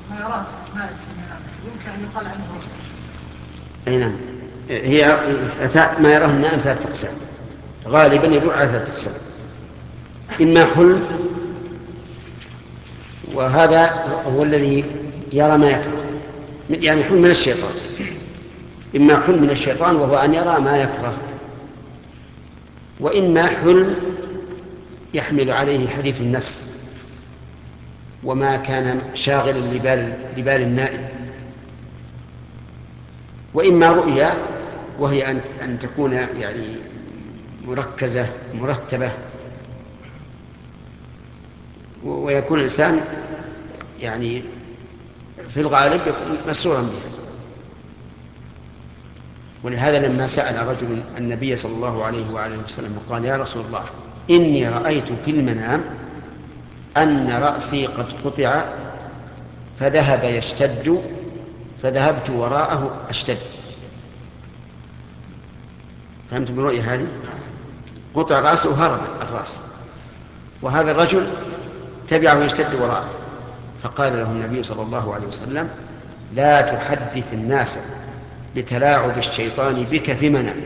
ما يراه ما يمكن أن يقال عنه رؤيا. أي نعم. هي ما يراه النائم ثلاثة أقسام، غالبا يدور على ثلاثة أقسام: إما حلم، وهذا هو الذي يرى ما يكره، يعني حلم من الشيطان. إما حلم من الشيطان وهو أن يرى ما يكره، وإما حلم يحمل عليه حديث النفس وما كان شاغلا لبال النائم، وإما رؤيا وهي أن تكون يعني مركزة مرتبة، ويكون الإنسان يعني في الغالب يكون مسرورا بها. ولهذا لما سأل رجل النبي صلى الله عليه وآله وسلم وقال: يا رسول الله، إني رأيت في المنام أن رأسي قد قطع فذهب يشتد فذهبت وراءه أشتد. فهمت بالرؤية هذه؟ قطع رأسه وهرب الرأس، وهذا الرجل تبعه يشتد وراءه، فقال له النبي صلى الله عليه وسلم: لا تحدث الناس بتلاعب الشيطان بك في منامك.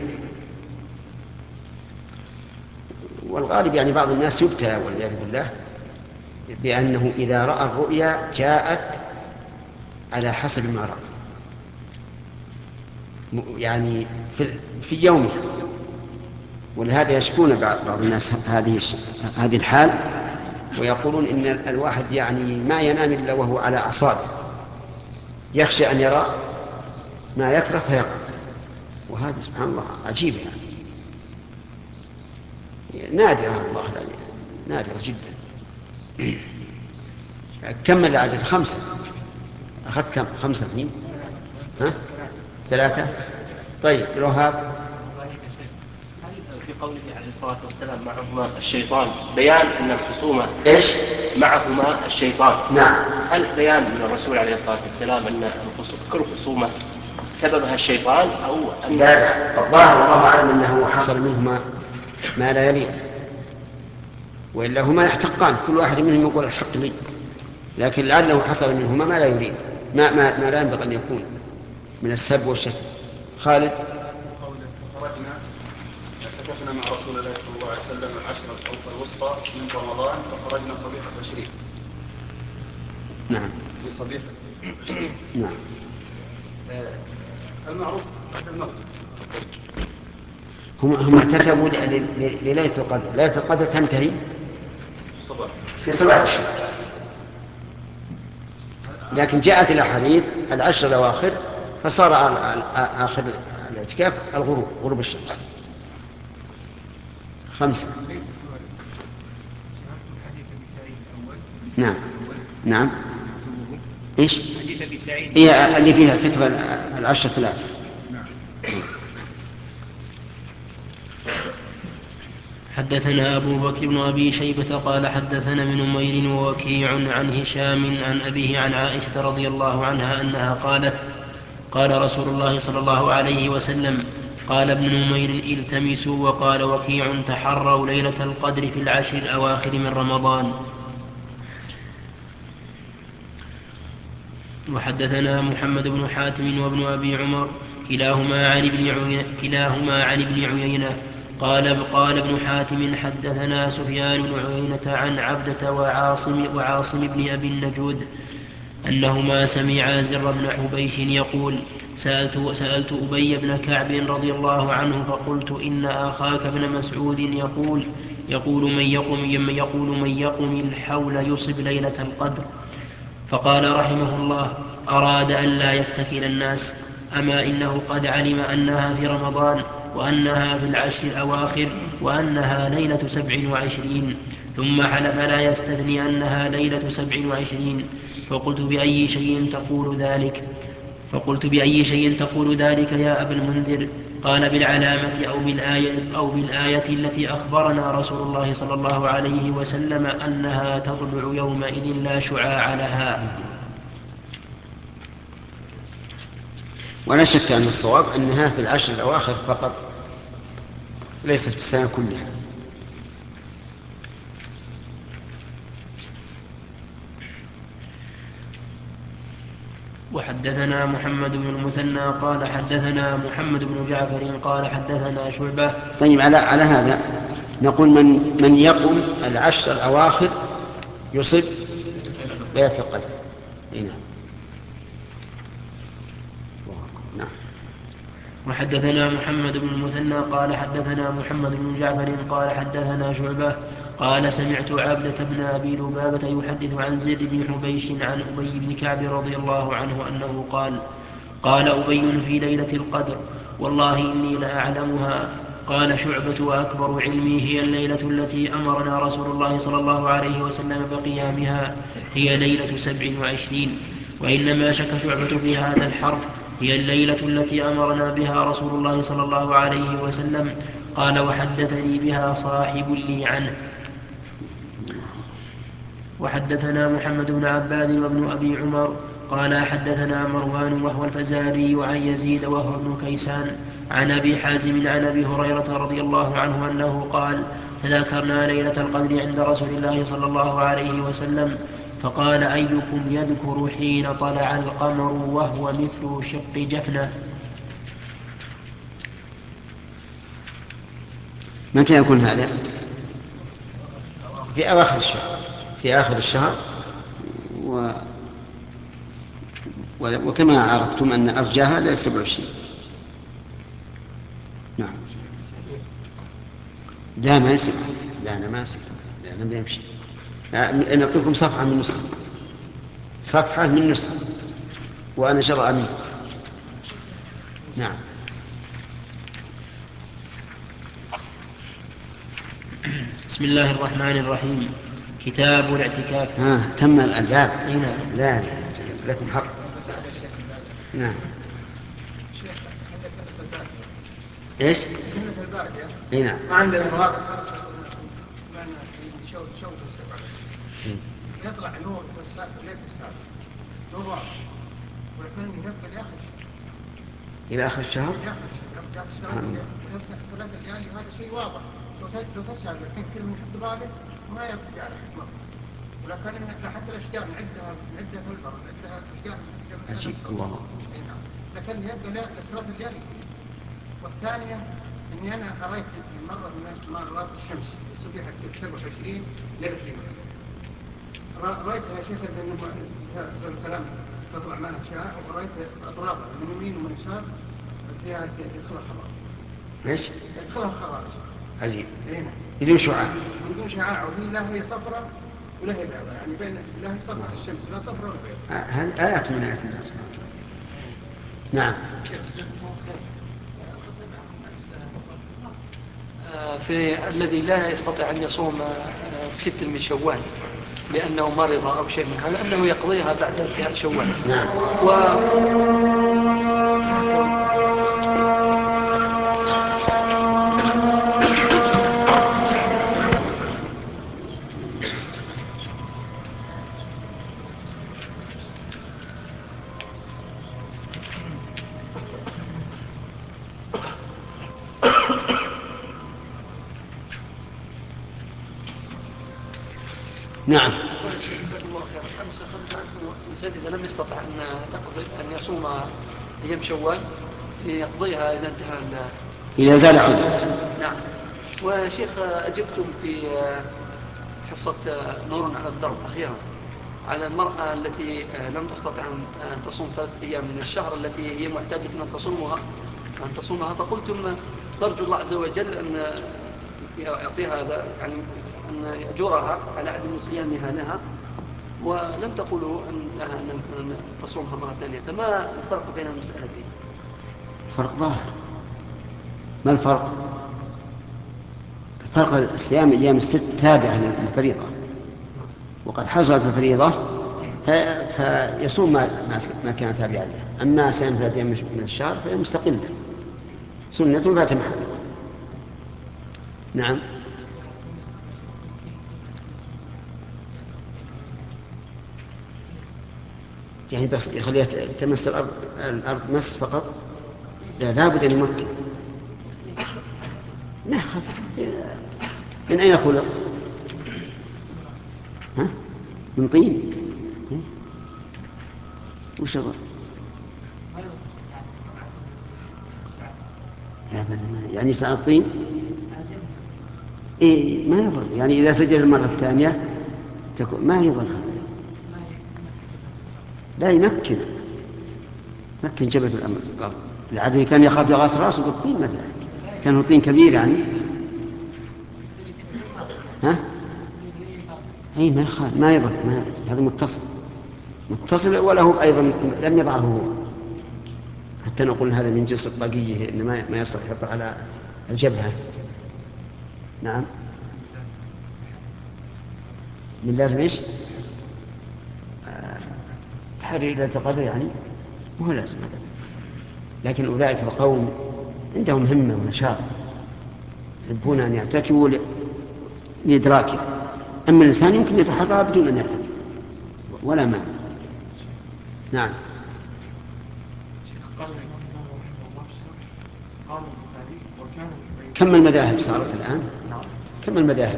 والغالب يعني بعض الناس يبتلى والعياذ بالله بأنه إذا رأى الرؤيا جاءت على حسب ما رأى، يعني في يومه. ولهذا يشكون بعض الناس هذه الحال، ويقولون إن الواحد يعني ما ينام إلا وهو على أعصابه، يخشى أن يرى ما يكره فيقع. وهذا سبحان الله عجيب، يعني نادرة، الله لا، نادرة جدا. كمل العدد 5. أخذت كم؟ 5 اثنين، ها؟ 3. طيب الوهاب. في قوله عليه الصلاة والسلام معهما الشيطان بيان أن الخصومة إيش؟ معهما الشيطان. نعم. هل بيان من الرسول عليه الصلاة والسلام أن كل خصومة سببها الشيطان أو أن لا، الظاهر والله أعلم أنه حصل منهما ما لا يليق، وإلا هما يحتقان، كل واحد منهم يقول الحق لي، لكن لعله حصل منهما ما لا يريد، ما لا ينبغي أن يكون من السب والشتم. خالد. خرجنا مع رسول الله صلى الله عليه وسلم العشرة الوسطى من رمضان، فخرجنا صبيحة 20. نعم. في صبيحة 20. نعم. المعروف المغرب. هم ارتكبوا لليلة القدر. ليلة القدر تنتهي في صباح الشهر، لكن جاءت الأحاديث 10 الأواخر، فصار آخر الاعتكاف غروب الشمس. 5. نعم. نعم. ايش؟ حديث ابي سعيد هي اللي فيها تكفى 10,000. حدثنا أبو بكر بن أبي شيبة قال حدثنا ابن نمير ووكيع عن هشام عن أبيه عن عائشة رضي الله عنها أنها قالت: قال رسول الله صلى الله عليه وسلم: قال ابن نمير: التمسوا. وقال وكيع: تحروا ليلة القدر في العشر الأواخر من رمضان. وحدثنا محمد بن حاتم وابن أبي عمر كلاهما عن ابن عيينة قال ابن حاتم: حدثنا سفيان بن عيينة عن عبدة وعاصم بن أبي النجود أنهما سمعا زر بن حبيش يقول: سألت أبي بن كعب رضي الله عنه فقلت: إن أخاك ابن مسعود يقول من يقم الحول يصب ليلة القدر. فقال رحمه الله: أراد أن لا يتكل الناس، أما إنه قد علم أنها في رمضان، وأنها في العشر الأواخر، وأنها ليلة 27، ثم حلف لا يستثني أنها ليلة 27. فقلت: بأي شيء تقول ذلك يا أبا المنذر؟ قال: بالعلامة أو بالآية التي أخبرنا رسول الله صلى الله عليه وسلم أنها تطلع يومئذ لا شعاع لها. ولا شك أن الصواب أنها في 10 الأواخر فقط، ليست في السنة كلها. وحدثنا محمد بن المثنى قال حدثنا محمد بن جعفر قال حدثنا شعبة. طيب، على هذا نقول من يقم العشر الأواخر يصب ليلة القدر. نعم. وحدثنا محمد بن المثنى قال حدثنا محمد بن جعفر قال حدثنا شعبة قال سمعت عبدة بن أبي لبابة يحدث عن زيد بن حبيش عن أبي بن كعب رضي الله عنه أنه قال أبي في ليلة القدر والله إني لأعلمها. قال شعبة وأكبر علمي هي الليلة التي أمرنا رسول الله صلى الله عليه وسلم بقيامها، هي ليلة 27. وإنما شك شعبة في هذا الحرف، هي الليلة التي أمرنا بها رسول الله صلى الله عليه وسلم. قال وحدثني بها صاحب لي عنه. وحدثنا محمد بن عباد وابن أبي عمر قال حدثنا مروان وهو الفزاري عن يزيد وهو ابن كيسان عن أبي حازم عن أبي هريرة رضي الله عنه أنه قال تذاكرنا ليلة القدر عند رسول الله صلى الله عليه وسلم فقال أيكم يذكر حين طلع القمر وهو مثل شق جفنة. متى يكون هذا؟ في أواخر الشهر، في آخر الشهر. وكما عرفتم أن أرجاها لا 27. نعم. لا ما يصير، لا أنا ما يصير، لا أنا ما يمشي. نعطيكم صفحة من نسخة، صفحة من نسخة، وأنا شرع أمين. نعم. بسم الله الرحمن الرحيم. كتاب الاعتكاف. تم الباب. نعم. لا لكم حق. نعم. ايش؟ نعم. ما عندنا مواقف يطلع نور ليلة السابع نور واضح، ولكن يبقى إلى آخر الشهر. ثلاثة ليالي هذا شيء واضح. لو تسأل الحين كل من حد بالك ما يبقى يعرف مرة، ولكن حتى الأشجار نعدها في البر، نعدها أشجار عجيب الله. لكن يبقى لا ثلاثة ليالي. والثانية إني أنا رأيت مرة من مرات الشمس صبيحة 27 ليلة الجمعة، رأيتها يا شيخ أنه هذا الكلام تطلع معنا أشياء، ورأيت أطرافها من يمين ومن يسار فيها يدخلها خضار. ايش؟ يدخلها خضار. عجيب. بدون شعاع. بدون شعاع، وهي لا هي صفراء ولا هي بيضاء، يعني بين لا هي صفراء الشمس لا صفراء ولا بيضاء. هذه آيات من آيات الله سبحانه وتعالى. نعم. في الذي لا يستطيع أن يصوم 6 من شوال لأنه مرض أو شيء من هذا، أنه يقضيها بعد انتهاء شوال. نعم. نعم. أمس أخذنا الإنسان إذا لم يستطع أن يصوم أيام شوال يقضيها إذا انتهى إذا زال عذر. نعم. وشيخ أجبتم في حصة نور على الدرب أخيرا على المرأة التي لم تستطع أن تصوم 3 أيام من الشهر التي هي معتادة أن تصومها، فقلتم نرجو الله عز وجل أن يعطيها هذا، يعني أن يأجرها على عدم صيامها لها، ولم تقولوا أن تصومها مرة ثانية. فما الفرق بين المسألتين؟ فرق ظاهر. ما الفرق؟ الفرق صيام أيام الست تابعة للفريضة، وقد حصلت الفريضة فيصوم ما كان تابعا له. أما صيام 3 أيام من الشهر فهي مستقلة، سنة فات محله. نعم. يعني بس يخليها تمس الأرض مس فقط؟ لا بد أن يمكن. لا، من أين خلق؟ من طين. وش هذا؟ لا يعني يسأل الطين إيه ما يضر، يعني إذا سجل المرة الثانية ما يضر، لا يمكن جبل الأرض. العدو كان يخاف يغاص راسه بالطين مثلا، كان طين كبير يعني. ها؟ أي ما يخاف ما يضر، هذا متصل وله أيضا لم يضعه هو حتى نقول هذا من جنس الطاقية، إن ما يصلح يحطه على الجبهة. نعم. من لازم إيش؟ تحري ليلة القدر يعني مو لازم هذا، لكن أولئك القوم عندهم همة ونشاط يحبون أن يعتكفوا لإدراكه، أما الإنسان يمكن يتحرى بدون أن يعتكف ولا مانع. نعم. كم المذاهب صارت الآن؟ كم المذاهب؟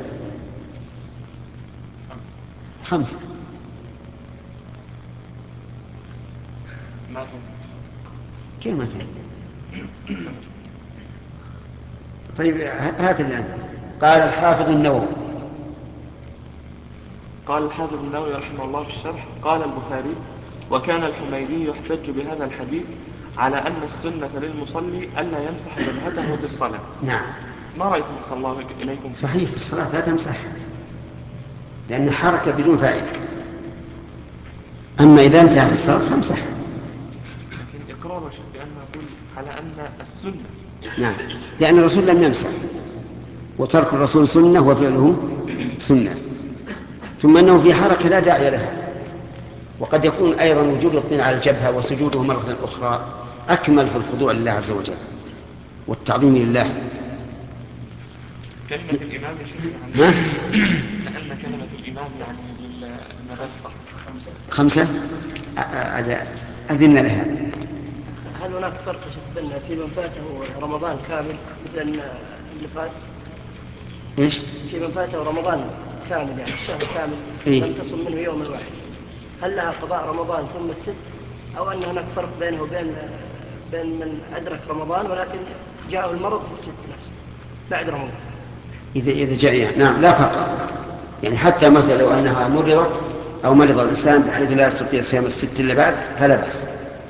5. كيف ما فهمت؟ طيب هات الآن. قال الحافظ النووي رحمه الله في الشرح: قال البخاري: وكان الحميدي يحتج بهذا الحديث على أن السنة للمصلي ألا يمسح جبهته في الصلاة. نعم. ما رأيكم صلى الله إليكم؟ صحيح، في الصلاة لا تمسح لأن حركة بدون فائدة، أما إذا انتهى في الصلاة فامسح. لكن إقرار شيء بأن نقول على أن السنة. نعم، لأن الرسول لم يمسح، وترك الرسول سنة وفعله سنة، ثم أنه في حركة لا داعي لها. وقد يكون أيضا وجود الطين على الجبهة وسجوده مرة أخرى أكمل في الخضوع لله عز وجل والتعظيم لله. كلمة الإمام يعني لأن كلمة الإمام يعني للمذهب 5 أذن لها. هل هناك فرق بين في من فاته رمضان كامل مثل النفاس؟ إيش؟ في من فاته رمضان كامل يعني الشهر كامل لم تصم منه يوم واحد، هل لها قضاء رمضان ثم الست، أو أن هناك فرق بينه وبين من أدرك رمضان ولكن جاءه المرض في الست نفسه بعد رمضان؟ إذا جاء يعني. نعم، لا فرق، يعني حتى مثلا لو أنها مرضت أو مرض الإنسان بحيث لا يستطيع صيام الست إلا بعد فلا بأس.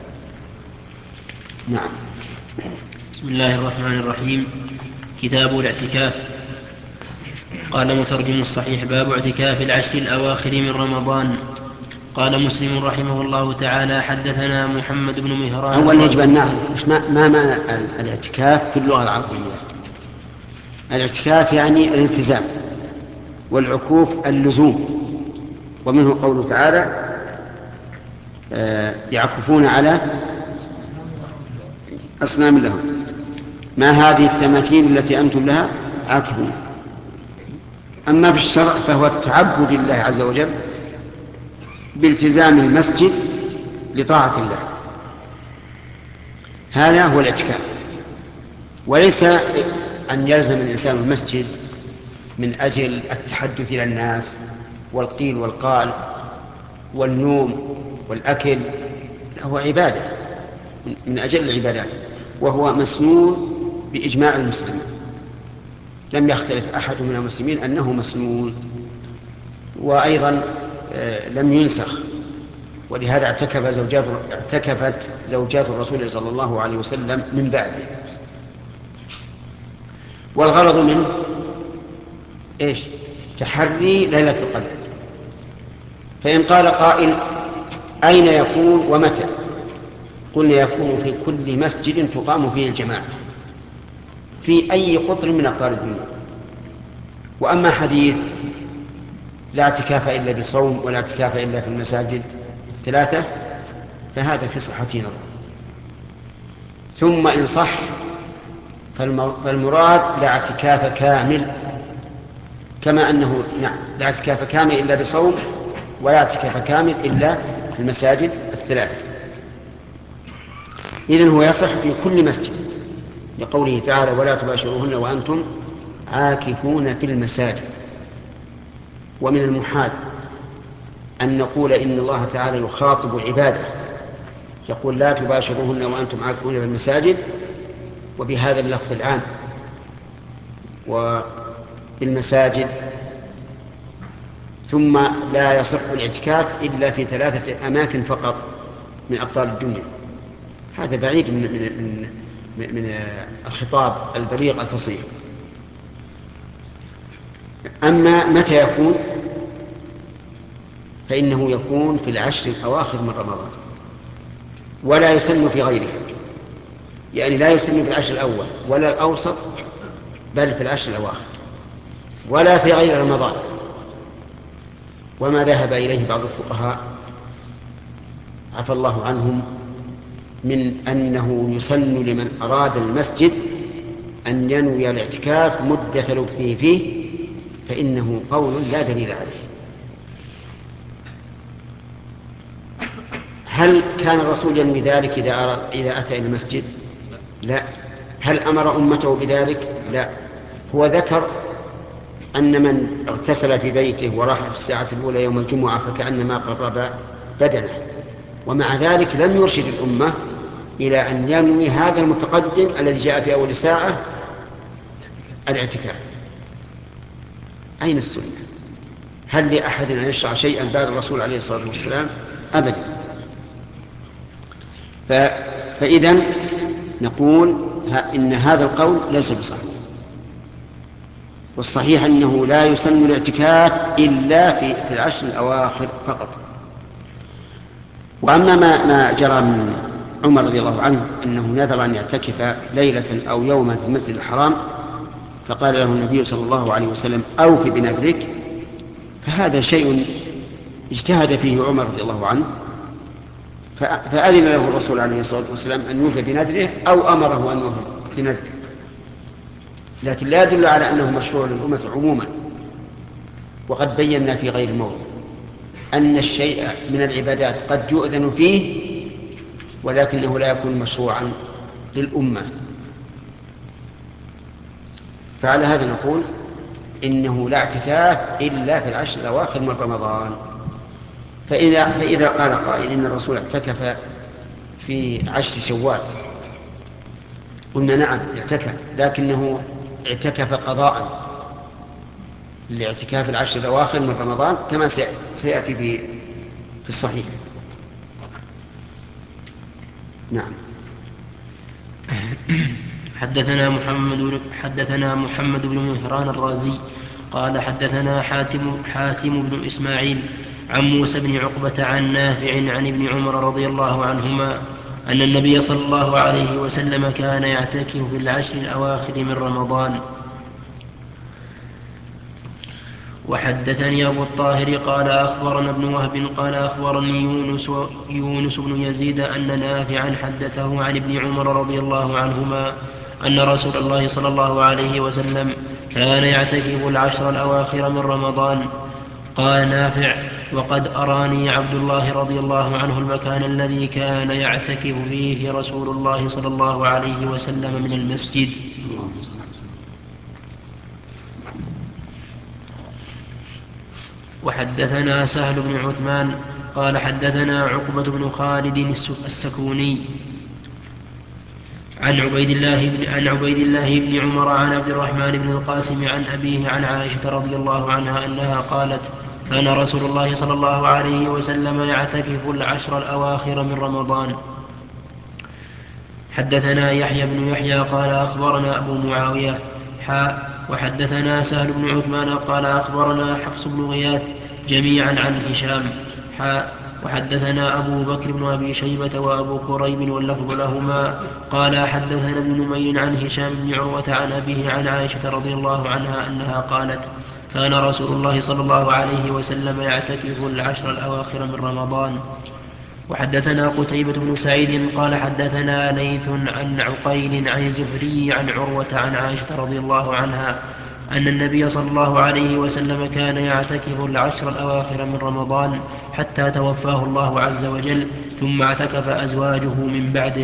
نعم. بسم الله الرحمن الرحيم. كتاب الاعتكاف. قال مترجم الصحيح: باب اعتكاف العشر الأواخر من رمضان. قال مسلم رحمه الله تعالى: حدثنا محمد بن مهران. أولا يجب أن نعرف ما معنى الاعتكاف في اللغة العربية. الاعتكاف يعني الالتزام، والعكوف اللزوم، ومنه قوله تعالى: يعكفون على أصنام لهم. ما هذه التماثيل التي أنتم لها عاكفون. أما في الشرع فهو التعبد لله عز وجل بالتزام المسجد لطاعة الله، هذا هو الاعتكاف. وليس أن يلزم الإنسان المسجد من أجل التحدث إلى الناس والقيل والقال والنوم والأكل، هو عبادة من أجل العبادات، وهو مسنون بإجماع المسلمين، لم يختلف أحد من المسلمين أنه مسنون، وأيضا لم ينسخ. ولهذا اعتكفت زوجات الرسول صلى الله عليه وسلم من بعده. والغرض منه إيش؟ تحري ليلة القدر. فإن قال قائل: أين يكون ومتى؟ قلنا: يكون في كل مسجد تقام فيه الجماعة في أي قطر من أقطار الدنيا. وأما حديث لا اعتكاف إلا بصوم ولا اعتكاف إلا في المساجد 3 فهذا في صحته نظر. ثم إن صح فالمراد لا اعتكاف كامل، كما أنه لا اعتكاف كامل إلا بصوم ولا اعتكاف كامل إلا في المساجد 3. إذن هو يصح في كل مسجد، لقوله تعالى: ولا تباشروهن وأنتم عاكفون في المساجد. ومن المحال أن نقول إن الله تعالى يخاطب عباده يقول: لا تباشروهن وأنتم عاكفون في المساجد، وبهذا اللفظ العام وبالمساجد، ثم لا يصح الاعتكاف إلا في 3 أماكن فقط من أبطال الدنيا. هذا بعيد من الخطاب البليغ الفصيح. أما متى يكون؟ فإنه يكون في العشر الأواخر من رمضان، ولا يسن في غيره، يعني لا يسن في العشر الأول ولا الأوسط، بل في العشر الأواخر، ولا في غير رمضان. وما ذهب إليه بعض الفقهاء عفى الله عنهم من أنه يسن لمن أراد المسجد أن ينوي الاعتكاف مدة لبثه فيه، فإنه قول لا دليل عليه. هل كان الرسول ينوي ذلك إذا أتى إلى المسجد؟ لا. هل أمر أمته بذلك؟ لا. هو ذكر أن من اغتسل في بيته وراح في الساعة الأولى يوم الجمعة فكأنما قرب بدنه، ومع ذلك لم يرشد الأمة إلى أن ينوي هذا المتقدم الذي جاء في أول ساعة الاعتكاف. أين السنة؟ هل لأحد أن يشرع شيئا بعد الرسول عليه الصلاة والسلام؟ أبدا. فإذن نقول إن هذا القول ليس بصحيح، والصحيح أنه لا يسن الاعتكاف إلا في العشر الأواخر فقط. وأما ما جرى من عمر رضي الله عنه أنه نذر أن يعتكف ليلة أو يوما في المسجد الحرام، فقال له النبي صلى الله عليه وسلم أوف بنذرك، فهذا شيء اجتهد فيه عمر رضي الله عنه، فأذن له الرسول عليه الصلاة والسلام أن يوفي بنذره أو أمره أن يوفي بنذره، لكن لا يدل على أنه مشروع للأمة عموما. وقد بينا في غير موضع أن الشيء من العبادات قد يؤذن فيه ولكنه لا يكون مشروعا للأمة. فعلى هذا نقول إنه لا اعتكاف إلا في العشر الأواخر من رمضان. فإذا قال قائل إن الرسول اعتكف في 10 شوال، قلنا نعم اعتكف، لكنه اعتكف قضاء لاعتكاف العشر الأواخر من رمضان كما سيأتي في الصحيح. نعم. حدثنا محمد بن مهران الرازي قال حدثنا حاتم بن إسماعيل عن موسى بن عقبة عن نافع عن ابن عمر رضي الله عنهما أن النبي صلى الله عليه وسلم كان يعتكف في العشر الأواخر من رمضان. وحدثني أبو الطاهر قال أخبرنا ابن وهب قال أخبرني يونس بن يزيد أن نافعا حدثه عن ابن عمر رضي الله عنهما أن رسول الله صلى الله عليه وسلم كان يعتكف العشر الأواخر من رمضان. قال نافع: وقد أراني عبد الله رضي الله عنه المكان الذي كان يعتكف فيه رسول الله صلى الله عليه وسلم من المسجد. وحدثنا سهل بن عثمان قال حدثنا عقبة بن خالد السكوني عن عبيد الله بن عمر عن عبد الرحمن بن القاسم عن أبيه عن عائشة رضي الله عنها أنها قالت: كان رسول الله صلى الله عليه وسلم يعتكف العشر الأواخر من رمضان. حدثنا يحيى بن يحيى قال أخبرنا أبو معاوية وحدثنا سهل بن عثمان قال أخبرنا حفص بن غياث جميعا عن هشام وحدثنا أبو بكر بن أبي شيبة وأبو كريب واللفظ لهما قال حدثنا ابن نمير عن هشام بن عروة عن أبيه عن عائشة رضي الله عنها أنها قالت: كان رسول الله صلى الله عليه وسلم يعتكف العشر الأواخر من رمضان. وحدثنا قتيبة بن سعيد قال حدثنا ليث عن عقيل عن الزهري عن عروة عن عائشة رضي الله عنها أن النبي صلى الله عليه وسلم كان يعتكف العشر الأواخر من رمضان حتى توفاه الله عز وجل، ثم اعتكف أزواجه من بعده.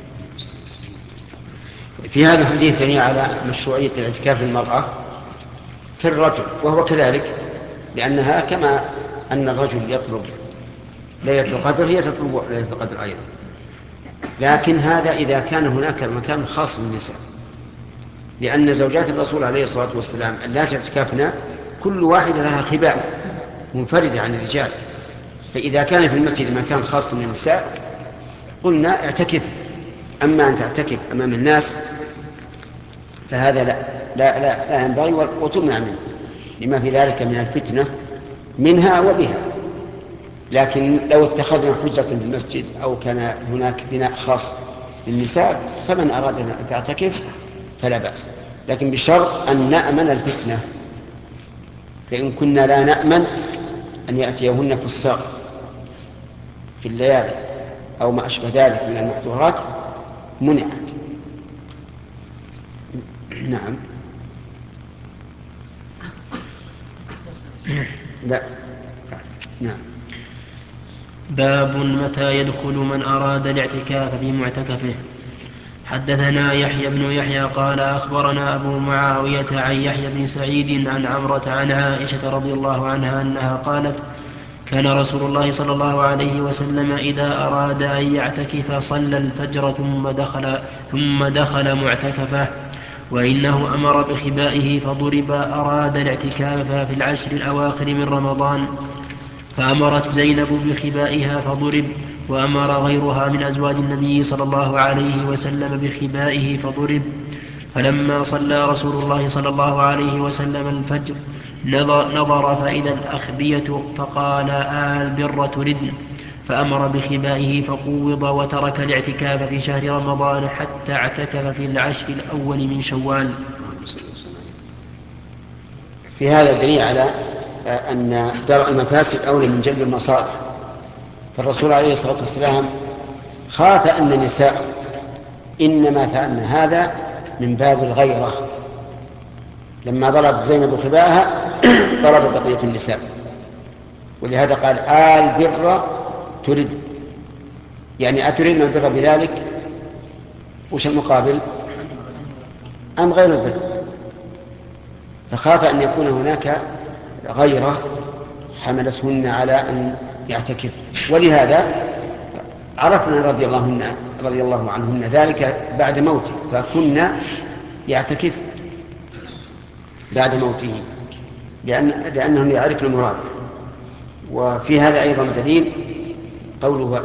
في هذا الحديث دليل على مشروعية الاعتكاف للمرأة كالرجل، وهو كذلك، لأنها كما أن الرجل يطلب ليلة القدر هي تطلب ليلة القدر أيضا. لكن هذا إذا كان هناك مكان خاص بالنساء، لأن زوجات الرسول عليه الصلاة والسلام اللاتي اعتكفنا كل واحدة لها خباء منفردة عن الرجال، فإذا كان في المسجد مكان خاص للنساء قلنا اعتكف. أما أن تعتكف أمام الناس فهذا لا ينبغي وتمنع منه لما في ذلك من الفتنة منها وبها. لكن لو اتخذنا حجرة في المسجد أو كان هناك بناء خاص للنساء فمن أراد أن تعتكف فلا بأس، لكن بشرط أن نأمن الفتنة، فإن كنا لا نأمن أن يأتيهن فساق في الليالي أو ما أشبه ذلك من المحظورات منعت. نعم. لا. نعم. باب متى يدخل من أراد الاعتكاف في معتكفه. حدثنا يحيى بن يحيى قال أخبرنا أبو معاوية عن يحيى بن سعيد عن عمرة عن عائشة رضي الله عنها أنها قالت كان رسول الله صلى الله عليه وسلم إذا أراد أن يعتكف صلى الفجر ثم دخل معتكفه، وإنه أمر بخبائه فضرب. أراد الاعتكاف في العشر الأواخر من رمضان فأمرت زينب بخبائها فضرب، وأمر غيرها من أزواج النبي صلى الله عليه وسلم بخبائه فضرب. فلما صلى رسول الله صلى الله عليه وسلم الفجر نظر فإذا الأخبية فقال البر تردن، فأمر بخبائه فقوض وترك الاعتكاف في شهر رمضان حتى اعتكف في العشر الأول من شوال. في هذا دليل على أن درء المفاسد أولى من جلب المصالح، فالرسول عليه الصلاة والسلام خاف أن النساء إنما فعلن هذا من باب الغيرة، لما ضربت زينب خباءها ضرب بقية النساء، ولهذا قال البر ترد، يعني أترين البر بذلك، وش المقابل أم غير البر؟ فخاف أن يكون هناك غيرة حملتهن على أن يعتكف، ولهذا عرفنا رضي الله عنهن ذلك بعد موته، فكنا يعتكف بعد موته لأنهم يعرفن المراد. وفي هذا أيضا دليل قوله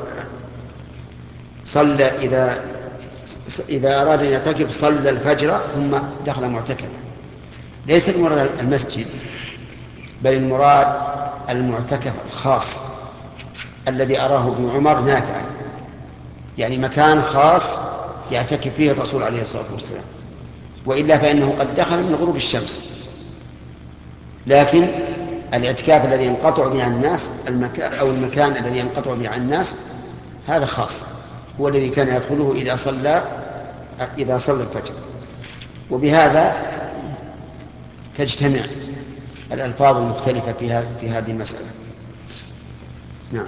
صلى إذا أراد أن يعتكف صلى الفجر ثم دخل معتكفا. ليس المراد المسجد، بل المراد المعتكف الخاص الذي أراه ابن عمر نافعا، يعني مكان خاص يعتكف فيه الرسول عليه الصلاة والسلام، وإلا فإنه قد دخل من غروب الشمس. لكن الاعتكاف الذي ينقطع به عن الناس المكان الذي ينقطع به عن الناس هذا خاص، هو الذي كان يدخله إذا صلى الفجر. وبهذا تجتمع الألفاظ المختلفة في هذه المسألة. نعم.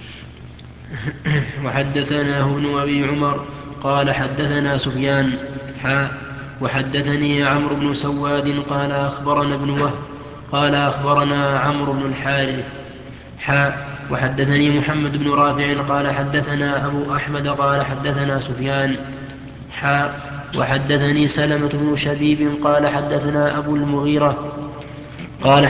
وحدثناه ابن أبي عمر قال حدثنا سفيان وحدثني عمرو بن سواد قال أخبرنا ابن وهب قال أخبرنا عمرو بن الحارث وحدثني محمد بن رافع قال حدثنا أبو أحمد قال حدثنا سفيان وحدثني سلمة بن شبيب قال حدثنا أبو المغيرة قال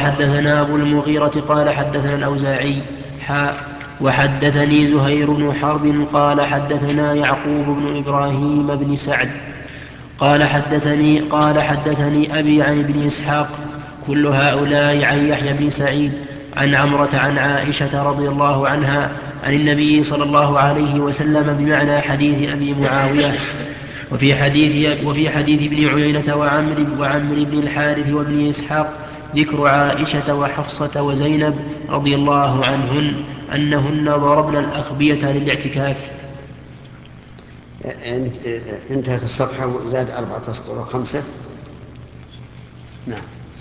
حدثنا الأوزاعي وحدثني زهير بن حرب قال حدثنا يعقوب بن إبراهيم بن سعد قال حدثني أبي عن ابن إسحاق كل هؤلاء عن يحيى بن سعيد عن عمرة عن عائشة رضي الله عنها عن النبي صلى الله عليه وسلم بمعنى حديث أبي معاوية. وفي حديث ابن عيينة وعمر بن الحارث وابن إسحاق ذكر عائشة وحفصة وزينب رضي الله عنهن أنهن ضربن الأخبية للاعتكاف. انتهت الصفحة وزاد 4 أسطر و5. نعم.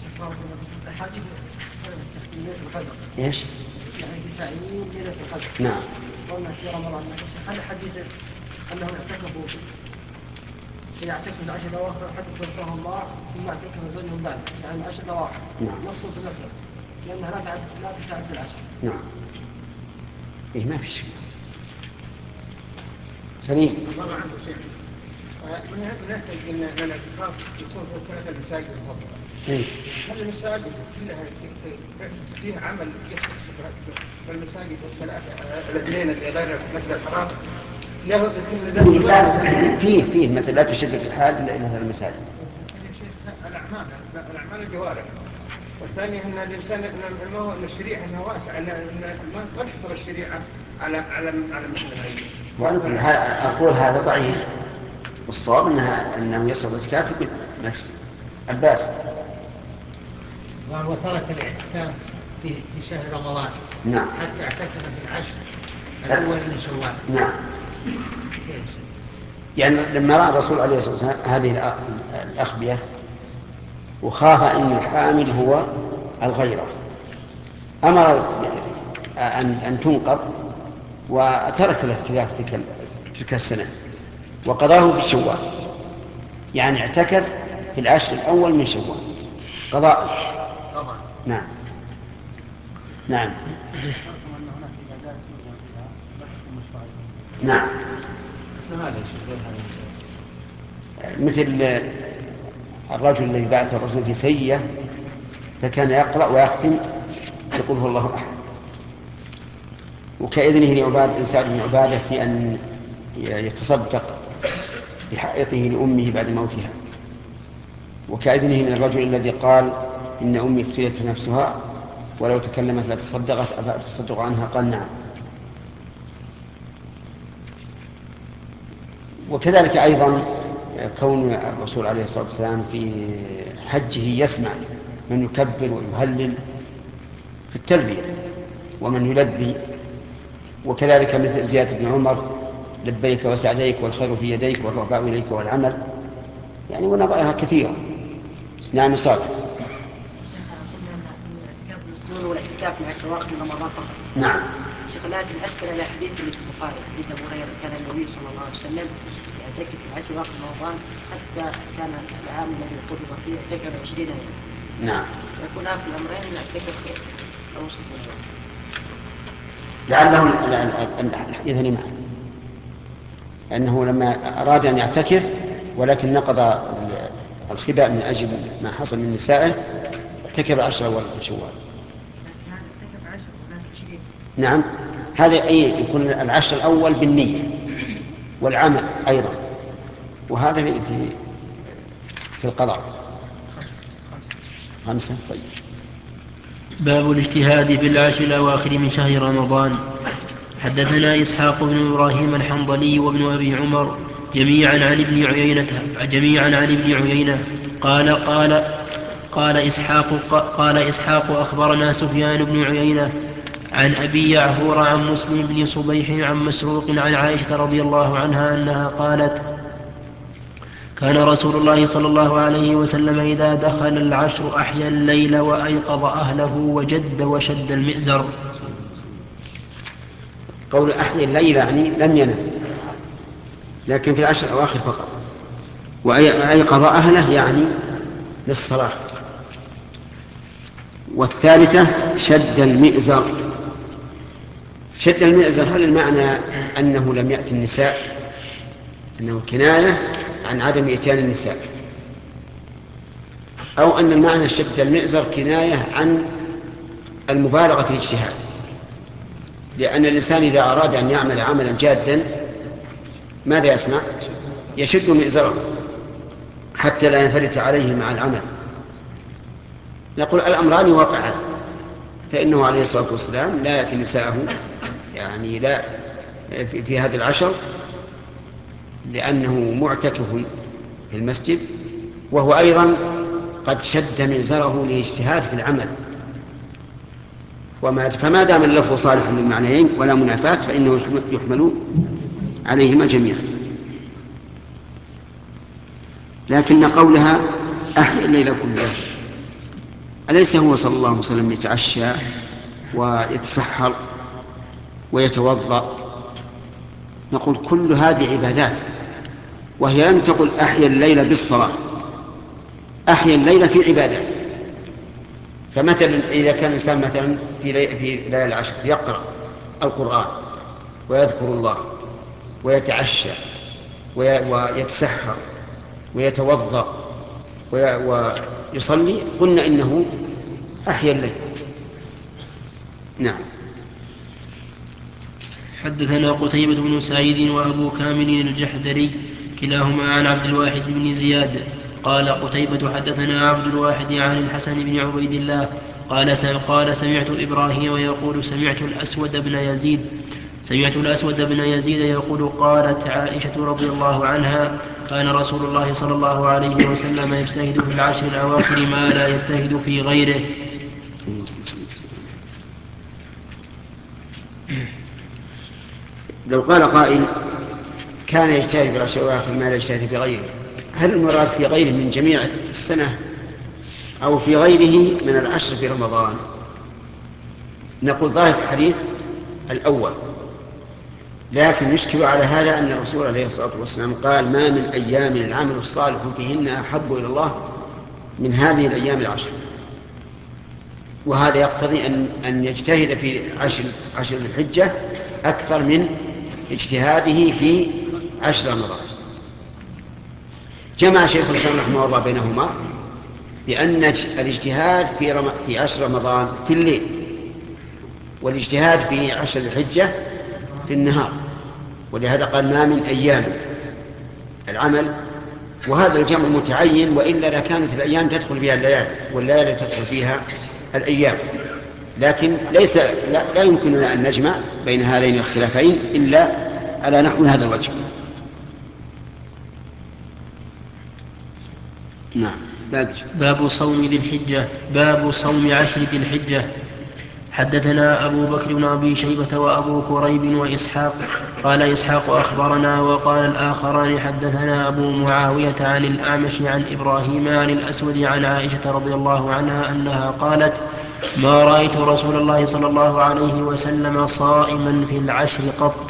ايش؟ يعني في تعيين ليلة القدر. نعم. قلنا في رمضان هل حديث أنهم اعتكفوا يعتكفوا العشر الأواخر حتى توفاه الله ثم اعتكفوا زوجهم بعد، يعني العشر الأواخر. نعم. نص في المسألة لأنها لا تتعد بالعشر. نعم. إيه ما في شيء. سليم. مرة عنده شيخ نحتاج ان الاعتكاف يكون في 3 مساجد المفضله. هل المساجد كلها فيها عمل يختص بالمساجد الاثنين اللي غير المسجد الحرام؟ فيه مثل لا تشد في الحال الا الى المساجد. الاعمال الجوارح. والثاني ان الانسان ان الشريعه انها واسعه، ان ما تحصر الشريعه على مثل هذه. وعلى كل حال اقول هذا ضعيف، والصواب انه يسر الاعتكاف في كل نفس. عباس. وهو ترك الاعتكاف في شهر رمضان. نعم. حتى اعتكف في العشر الاول من شوال. نعم. يعني لما راى الرسول عليه الصلاه والسلام هذه الاخبيه وخاف ان الحامل هو الغيره، امر ان تنقض وترك الاعتكاف تلك السنه وقضاه في شوال، يعني اعتكف في العشر الاول من شوال قضاء. نعم. نعم. نعم. مثل الرجل الذي بعث الرسول في سيئة فكان يقرأ ويختم يقول هو الله أحد، وكإذنه لعباد سعد بن عبادة في أن يتصدق بحائطه لأمه بعد موتها، وكإذنه من الرجل الذي قال إن أمي افتدت نفسها ولو تكلمت لتصدقت أفأتصدق عنها؟ قال نعم. وكذلك أيضا كون الرسول عليه الصلاة والسلام في حجه يسمع من يكبر ويهلل في التلبية ومن يلبي، وكذلك مثل زيادة بن عمر لبيك وسعديك والخير في يديك والرغباء إليك والعمل، يعني ونظائرها كثيرة. نعم صالح. والاعتكاف مع السواق في رمضان فقط. نعم. شيخ لكن أشكل على حديث البخاري حديث أبو هريرة كان النبي صلى الله عليه وسلم يعتكف في العشر الأواخر من رمضان حتى كان العام الذي قبض فيه اعتكف 20 يوما. نعم. يكون في الأمرين يعتكف أوسط اليوم. لعله الحديث معه أنه لما أراد أن يعتكف ولكن نقض الخباء من أجل ما حصل من نسائه اعتكف 10 أول من شوال. نعم. هذا أي يكون العشر الأول بالنية والعمل أيضا، وهذا في القضاء 5. طيب. باب الاجتهاد في العشر الأواخر من شهر رمضان. حدثنا إسحاق بن إبراهيم الحنظلي وابن أبي عمر جميعا عن ابن عيينة قال إسحاق أخبرنا سفيان بن عيينة عن أبي يعفور عن مسلم بن صبيح عن مسروق عن عائشة رضي الله عنها أنها قالت: كان رسول الله صلى الله عليه وسلم إذا دخل العشر أحيا الليل وأيقظ أهله وجد وشد المئزر. قول أحيا الليل يعني لم ينم، لكن في العشر الأواخر فقط. وأيقظ أهله يعني للصلاة. والثالثة شد المئزر. شد المئزر هل المعنى أنه لم يأتي النساء، أنه كناية عن عدم إتيان النساء، أو أن المعنى شد المئزر كناية عن المبالغة في الاجتهاد؟ لأن الإنسان إذا أراد أن يعمل عملا جادا ماذا يصنع؟ يشد مئزره حتى لا ينفلت عليه مع العمل. نقول الأمران واقعان، فإنه عليه الصلاة والسلام لا يأتي نساءه يعني لا في هذه العشر لأنه معتكف في المسجد، وهو أيضا قد شد مئزره للاجتهاد في العمل. فما دام اللفظ صالح للمعنيين ولا منافاة فإنه يحمل عليهما جميعا. لكن قولها أحيا الليل كله، أليس هو صلى الله عليه وسلم يتعشى ويتسحر ويتوضأ؟ نقول كل هذه عبادات، وهي لم تقل أحيا الليل بالصلاة، أحيا الليل في عبادات. فمثلا إذا كان الإنسان مثلا في ليالي العشر يقرأ القرآن ويذكر الله ويتعشى ويتسحر ويتوضأ ويصلي قلنا إنه أحيا الليل. نعم. حدثنا قتيبة بن سعيد وأبو كامل الجحدري كلاهما عن عبد الواحد بن زياد قال قتيبة حدثنا عبد الواحد عن الحسن بن عبيد الله قال سمعت إبراهيم يقول سمعت الأسود بن يزيد يقول قالت عائشة رضي الله عنها كان رسول الله صلى الله عليه وسلم يجتهد في العشر الأواخر ما لا يجتهد في غيره. لو قال قائل كان يجتهد في العشر الأواخر ما لا يجتهد في غيره، هل المراد في غيره من جميع السنة أو في غيره من العشر في رمضان؟ نقول ظاهر الحديث الأول، لكن يشكل على هذا أن الرسول عليه الصلاة والسلام قال ما من أيام العمل الصالح فيهن أحب إلى الله من هذه الأيام العشر، وهذا يقتضي أن يجتهد في عشر الحجة أكثر من اجتهاده في عشر رمضان. جمع شيخ الإسلام رحمه الله بينهما بأن الاجتهاد في عشر رمضان في الليل، والاجتهاد في عشر الحجة في النهار، ولهذا قال ما من أيام العمل، وهذا الجمع متعين، وإلا لكانت الأيام تدخل فيها الليالي والليالي تدخل فيها الأيام، لكن لا يمكننا أن نجمع بين هذين الخلافين إلا على نحو هذا الوجه. نعم. باب صوم ذي الحجة. باب صوم عشر ذي الحجة. حدثنا أبو بكر بن أبي شيبة وأبو كريب وإسحاق قال إسحاق أخبرنا وقال الآخران حدثنا أبو معاوية عن الأعمش عن إبراهيم عن الأسود عن عائشة رضي الله عنها أنها قالت ما رأيت رسول الله صلى الله عليه وسلم صائما في العشر قط.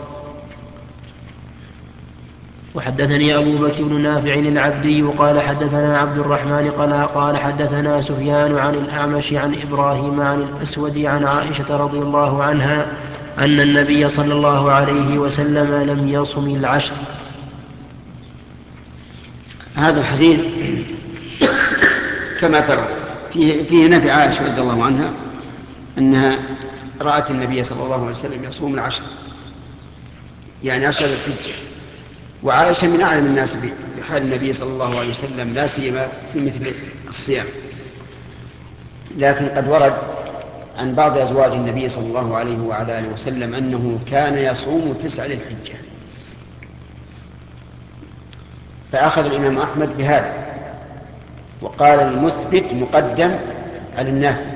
وحدثني أبو بكر بن نافع العبدي قال حدثنا عبد الرحمن قال حدثنا سفيان عن الأعمش عن إبراهيم عن الأسود عن عائشة رضي الله عنها أن النبي صلى الله عليه وسلم لم يصم العشر. هذا الحديث كما ترى فيه نفي عائشة رضي الله عنها أنها رأت النبي صلى الله عليه وسلم يصوم العشر، يعني عشر الحجة، وعائشة من أعلم الناس بحال النبي صلى الله عليه وسلم لا سيما في مثل الصيام. لكن قد ورد عن بعض أزواج النبي صلى الله عليه وعلى آله وسلم أنه كان يصوم 9 للحجة، فأخذ الإمام أحمد بهذا وقال المثبت مقدم على النافي،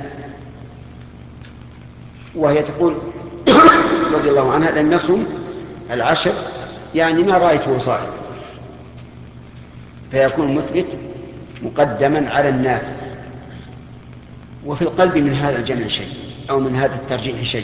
وهي تقول رضي الله عنها لم يصم العشر يعني ما رأيته صائم، فيكون المثبت مقدما على النافي. وفي القلب من هذا الجمع شيء أو من هذا الترجيح شيء،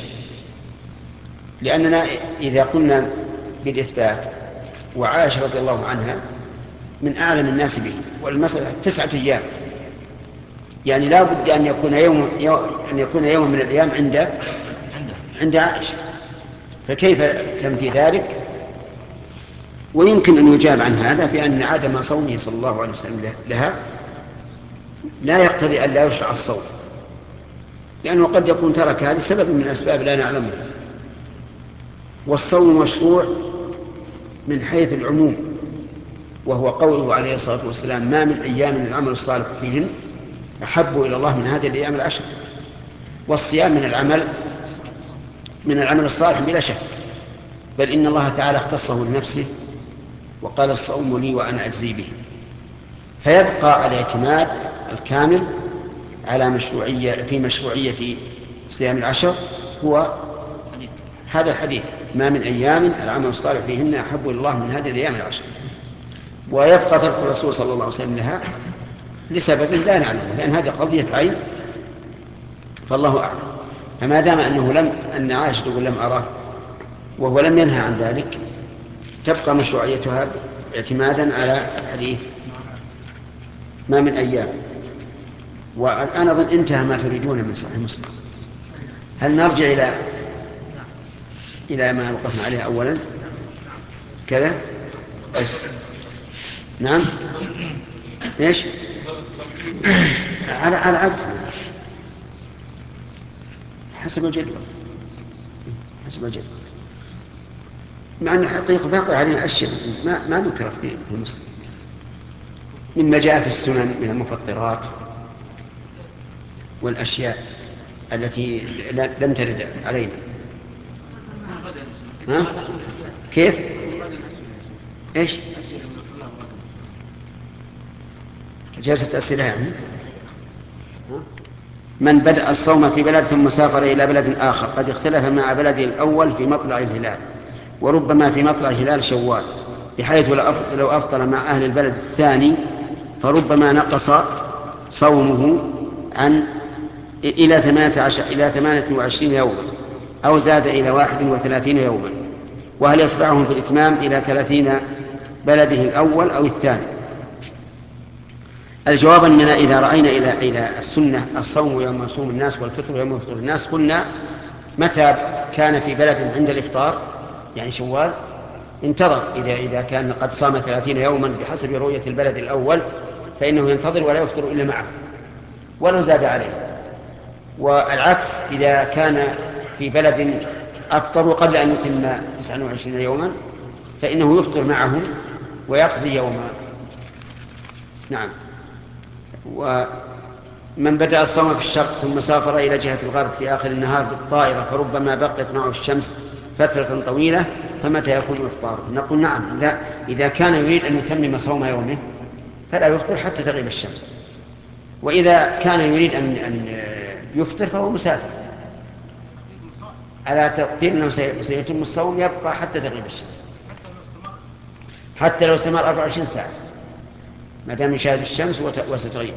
لأننا إذا قلنا بالإثبات وعائشة رضي الله عنها من أعلم الناس به، والمسألة 9 أيام، يعني لا بد أن يكون يوم من الأيام عند عائشة، فكيف تنفي ذلك؟ ويمكن أن يجاب عن هذا بأن عدم صومه صلى الله عليه وسلم لها لا يقتضي أن لا يشرع الصوم، لأنه قد يكون تركها لسبب من الأسباب لا نعلمها. والصوم مشروع من حيث العموم، وهو قوله عليه الصلاة والسلام ما من أيام العمل الصالح فيهن أحب إلى الله من هذه الأيام العشر. والصيام من العمل الصالح بلا شك، بل إن الله تعالى اختصه لنفسه وقال الصوم لي وأنا أجزي به. فيبقى الاعتماد الكامل على مشروعية صيام العشر هو هذا الحديث ما من أيام العمل الصالح فيهن أحب إلى الله من هذه الأيام العشر، ويبقى ترك الرسول صلى الله عليه وسلم لها لسبب لا نعلمه، لأن هذه قضية عين فالله أعلم. فما دام أن عائشة تقول لم أراه وهو لم ينهى عن ذلك، تبقى مشروعيتها اعتمادا على الحديث ما من أيام. والآن أظن انتهى ما تريدون من صحيح مسلم. هل نرجع إلى ما وقفنا عليه أولا؟ كذا. نعم. ايش؟ على عكس حسب الجدول، حسب الجدول، مع أن الحقيقة باقي علينا أشياء ما نكرت في المسلم مما جاء في السنن من المفطرات والأشياء التي لم ترد علينا. ها؟ كيف؟ إيش؟ جلسة أسئلة يعني. من بدأ الصوم في بلد ثم سافر إلى بلد آخر قد اختلف مع بلده الأول في مطلع الهلال، وربما في مطلع هلال شوال، بحيث لو أفطر مع أهل البلد الثاني فربما نقص صومه إلى 28 يوما، أو زاد إلى 31 يوما. وهل يتبعهم في الإتمام إلى 30 بلده الأول أو الثاني؟ الجواب أننا إذا رأينا إلى السنة الصوم يوم يصوم الناس والفطر يوم يفطر الناس، قلنا متى كان في بلد عند الإفطار يعني شوال انتظر، إذا كان قد صام 30 يوما بحسب رؤية البلد الأول فإنه ينتظر ولا يفطر إلا معه ولو زاد عليه. والعكس إذا كان في بلد أفطر قبل أن يتم 29 يوما فإنه يفطر معهم ويقضي يوما. نعم. ومن بدأ الصوم في الشرق ثم سافر إلى جهة الغرب في آخر النهار بالطائرة فربما بقيت معه الشمس فترة طويلة، فمتى يكون إفطاره؟ نقول نعم، لا، إذا كان يريد أن يتمم صوم يومه فلا يفطر حتى تغيب الشمس، وإذا كان يريد أن يفطر فهو مسافر على تقدير أنه سيتم الصوم يبقى حتى تغيب الشمس، حتى لو استمر 24 ساعة ما دام يشاهد الشمس وستغيب.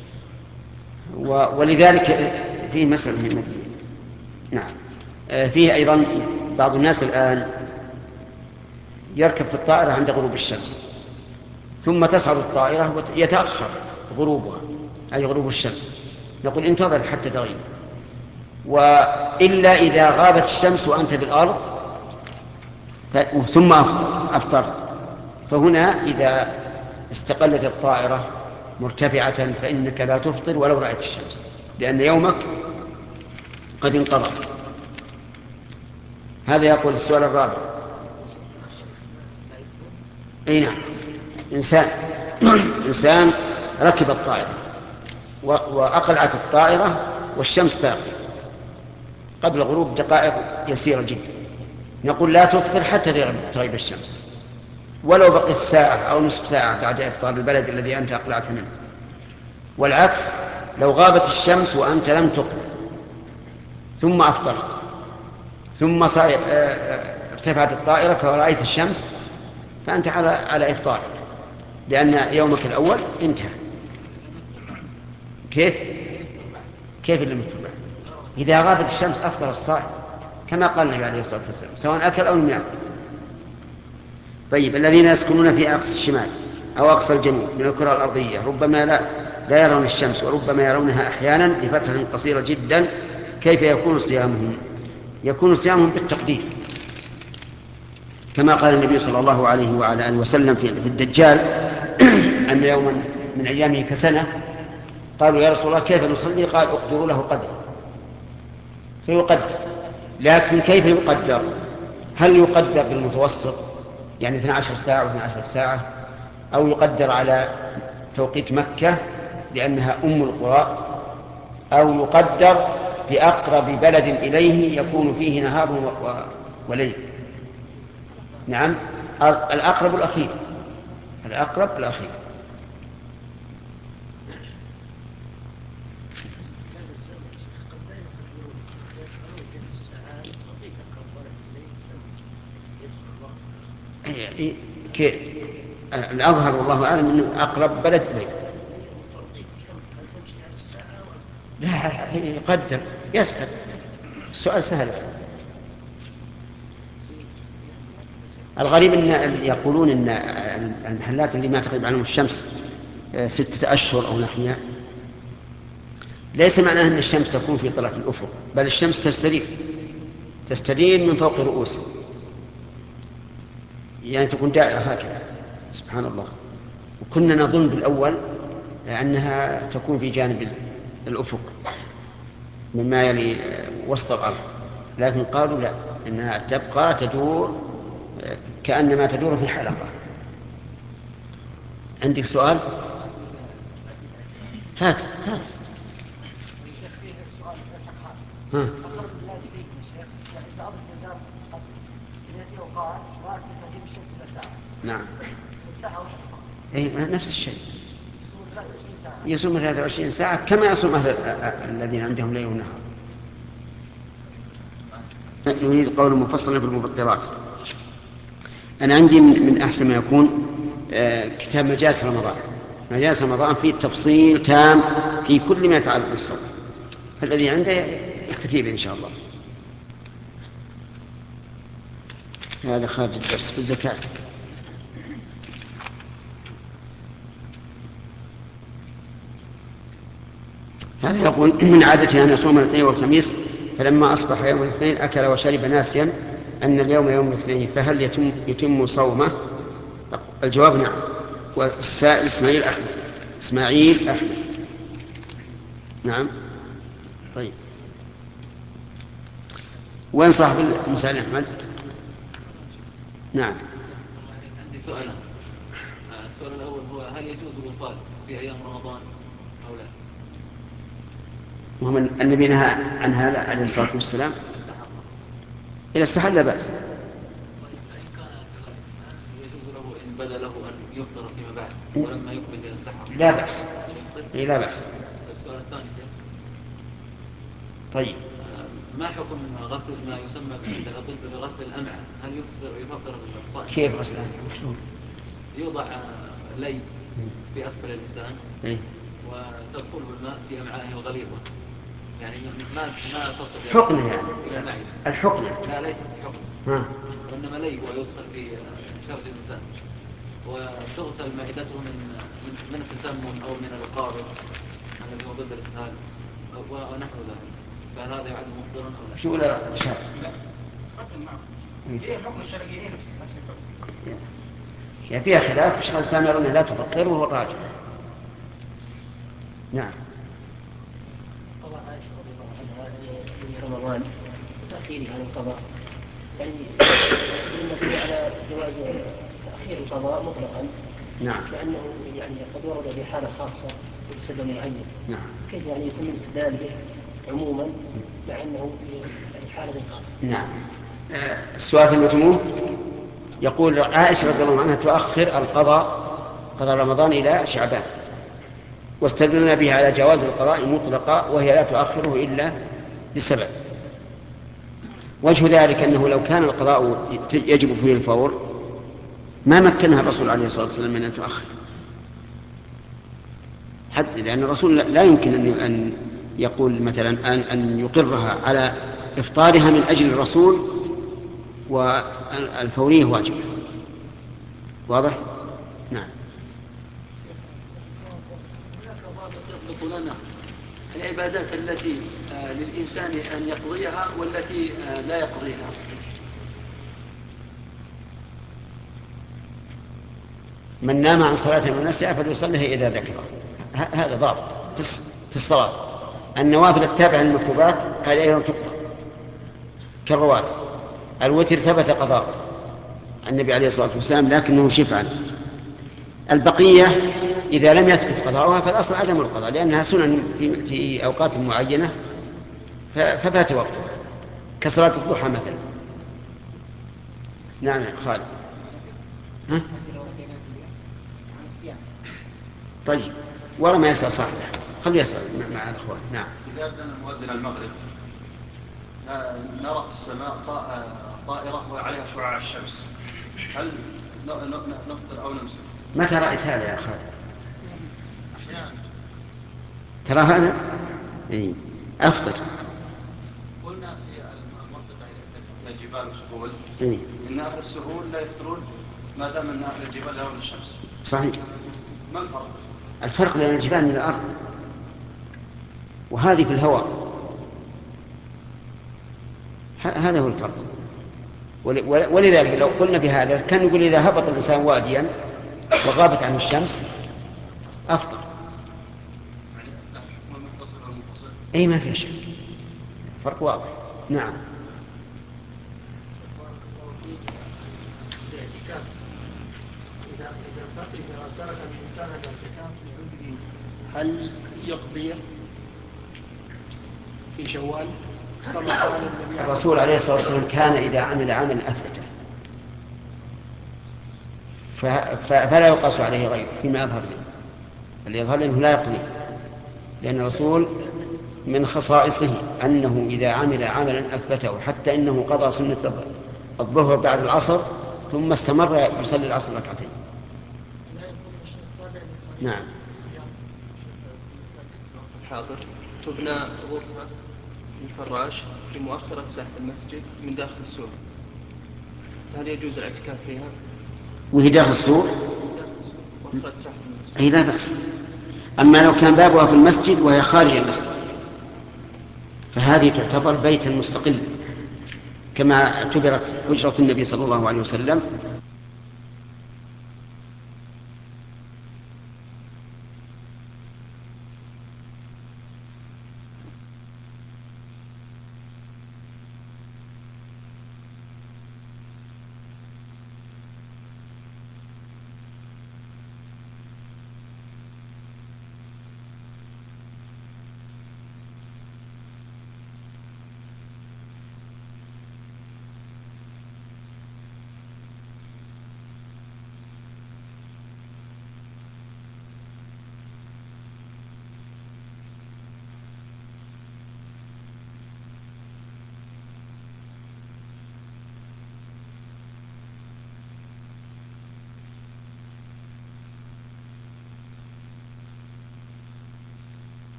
ولذلك فيه مسألة. نعم. فيه أيضا بعض الناس الآن يركب في الطائرة عند غروب الشمس ثم تصعد الطائرة ويتأخر غروبها أي غروب الشمس، نقول انتظر حتى تغيب. وإلا إذا غابت الشمس وأنت بالأرض ثم أفطرت، فهنا إذا استقلت الطائرة مرتفعة فإنك لا تفطر ولو رأيت الشمس، لأن يومك قد انقضى. هذا يقول السؤال الرابع. أي نعم، إنسان ركب الطائرة وأقلعت الطائرة والشمس باقية قبل غروب دقائق يسيرة جدا، نقول لا تفطر حتى تغيب الشمس ولو بقيت ساعة أو نصف ساعة بعد إفطار البلد الذي أنت أقلعت منه. والعكس لو غابت الشمس وأنت لم تقلع ثم أفطرت ثم ارتفعت الطائرة فرأيت الشمس فأنت على إفطارك، لأن يومك الأول انتهى. كيف اللي متبع؟ إذا غابت الشمس أفطر الصائم كما قال النبي عليه الصلاة والسلام سواء أكل أو لم يأكل. طيب، الذين يسكنون في أقصى الشمال أو أقصى الجنوب من الكرة الأرضية ربما لا يرون الشمس وربما يرونها أحيانا لفترة قصيرة جدا، كيف يكون صيامهم؟ يكون صيامهم بالتقدير كما قال النبي صلى الله عليه وعلى آله وسلم في الدجال أن يوما من أيامه كسنة. قالوا يا رسول الله كيف نصلي؟ قال اقدروا له قدر فيقدر. لكن كيف يقدر؟ هل يقدر بالمتوسط يعني 12 ساعة و12 ساعة، أو يقدر على توقيت مكة لأنها أم القرى، أو يقدر بأقرب بلد إليه يكون فيه نهار وليل؟ نعم، الأقرب الأخير. الأظهر والله أعلم أنه أقرب بلد إليه. لا، يقدر يسأل، السؤال سهل. الغريب أن يقولون أن المحلات اللي ما تغيب عنهم الشمس 6 أشهر أو نحوها ليس معناه أن الشمس تكون في طرف الأفق، بل الشمس تستدير من فوق رؤوسهم، يعني تكون دائرة هكذا. سبحان الله. وكنا نظن بالأول أنها تكون في جانب الأفق مما يلي وسط الأرض، لكن قالوا لا، إنها تبقى تدور كأنما تدور في حلقة. عندك سؤال؟ هات. ها. نعم. نفس الشيء، يصوم 23 ساعة كما يصوم أهل الذين عندهم ليل ونهار. نريد قول مفصلا في المفطرات. أنا عندي من أحسن ما يكون كتاب مجالس رمضان. مجالس رمضان فيه تفصيل تام في كل ما يتعلق بالصوم، فالذي عنده يكتفي به إن شاء الله. هذا خارج الدرس في الزكاة. هذا يقول من عادته أن يصوم الاثنين والخميس، فلما أصبح يوم الاثنين أكل وشرب ناسيا أن اليوم يوم الاثنين، فهل يتم صومه؟ الجواب نعم. والسائل إسماعيل أحمد. نعم. طيب، وين صاحب المسألة أحمد؟ نعم. عندي سؤال. السؤال الأول هو هل يجوز الوصال في أيام رمضان أو لا؟ وهم النبي نهى عن هذا عليه الصلاة والسلام. إذا استحل لا بأس. يجوز له إن بدا له أن يفطر فيما بعد ولما يقبل إلى السحر؟ لا بأس. لا بأس. السؤال الثاني شيخ. طيب، ما حكم غسل ما يسمى عندنا طب بغسل الأمعاء؟ هل يفطر الصائم؟ كيف غسل الأمعاء؟ وشلون؟ يوضع لي في أسفل اللسان وتدخله الماء في أمعائه الغليظة، يعني ما تصل حقنة يعني إلى المعدة. الحقنة؟ لا، ليست حقنة، وإنما لي ويدخل في شرج الإنسان وتغسل معدته من التسمم أو من القارب الذي هو ضد الإسهال ونحو ذلك، فهل هذا يعد مفطرا أو لا؟ شو لا شرع؟ هي حكم الشرعيين نفس الحكم. يعني فيها خلاف، الشيخ الإسلام يرون لا تفطر وهو الراجح. نعم. قضاء عائشة رضي الله عنها في رمضان وتأخيره عن القضاء، يعني يستدل فيه على جواز تأخير القضاء مطلقا. نعم. مع أنه يعني قد ورد بحالة خاصة بسبب معين. نعم. كيف يعني يكون الاستدلال به عموما مع أنه في حالة خاصة؟ نعم. السؤال المجموع يقول عائشة رضي الله عنها تؤخر قضاء رمضان إلى شعبان، واستدلنا به على جواز القضاء مطلقا، وهي لا تؤخره إلا لسبب. وجه ذلك أنه لو كان القضاء يجب فيه الفور ما مكنها الرسول عليه الصلاة والسلام من أن تؤخر، حتى لأن الرسول لا يمكن أن يقول مثلا أن يقرها على إفطارها من أجل الرسول والفورية واجب. واضح؟ نعم. هناك ضابط يطلق لنا العبادات التي للإنسان أن يقضيها والتي لا يقضيها. من نام عن صلاة ونسيها فليصليها إذا ذكره. هذا ضابط في الصلاة. النوافل التابعة للمكتوبات هذه أيضا تقضى كالرواتب. الوتر ثبت قضاء النبي عليه الصلاة والسلام لكنه شفعا. البقية إذا لم يثبت قضاؤها فالأصل عدم القضاء، لأنها سنن في أوقات معينة ففات وقتها، كصلاة الضحى مثلا. نعم يا خالد. ها؟ طيب، والله ما يسأل صاحبه، خليه يسأل مع الأخوان. نعم. إذا أذن المؤذن المغرب نرى في السماء طائرة وعليها شعاع الشمس، هل نفطر أو نمسك؟ متى رأيت هذا يا خالد؟ أحيانا ترى هذا؟ إيه. أفطر. قلنا في المنطقة الجبال والسهول إيه؟ إن أهل السهول لا يفطرون ما دام أن أهل الجبال يرون الشمس. صحيح. ما الفرق؟ الفرق بين الجبال من الأرض، وهذه في الهواء، هذا هو الفرق. ولذلك لو قلنا بهذا كان يقول إذا هبط الإنسان واديا وغابت عنه الشمس أفضل. أي ما فيها شك، فرق واضح. نعم. إذا ترك الإنسان الاعتكاف بعذر هل يقضي في شوال كما قال النبي الرسول عليه الصلاة والسلام كان إذا عمل عملا أثبته فلا يقاس عليه غيره فيما يظهر له. اللي يظهر أنه لا يقضي، لأن الرسول من خصائصه أنه إذا عمل عملا أثبته حتى إنه قضى سنة الظهر بعد العصر ثم استمر يصلي العصر ركعتين. نعم. حاضر. تبنى غرفة الفراش في مؤخرة ساحة المسجد من داخل السور، هل يجوز الاعتكاف فيها؟ وهي داخل السور؟ مؤخرة ساحة المسجد. أي لا بأس. أما لو كان بابها في المسجد وهي خارج المسجد فهذه تعتبر بيتا مستقلا كما اعتبرت هجرة النبي صلى الله عليه وسلم